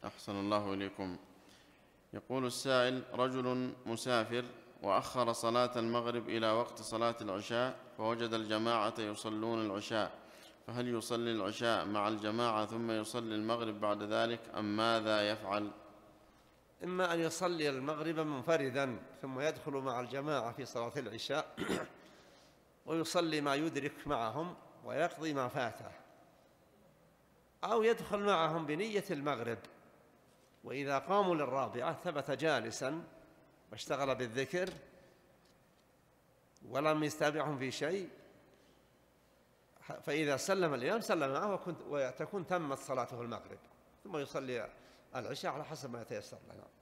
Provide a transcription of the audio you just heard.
أحسن الله إليكم. يقول السائل: رجل مسافر وأخر صلاة المغرب إلى وقت صلاة العشاء، فوجد الجماعة يصلون العشاء، فهل يصلي العشاء مع الجماعة ثم يصلي المغرب بعد ذلك، أم ماذا يفعل؟ إما أن يصلي المغرب منفردا ثم يدخل مع الجماعة في صلاة العشاء ويصلي ما يدرك معهم ويقضي ما فاته، أو يدخل معهم بنية المغرب، وإذا قاموا للرابعة ثبت جالسا واشتغل بالذكر ولم يستابعهم في شيء، فإذا سلم الإمام سلم معه وتكون تمت صلاته المغرب، ثم يصلي العشاء على حسب ما يتيسر لنا.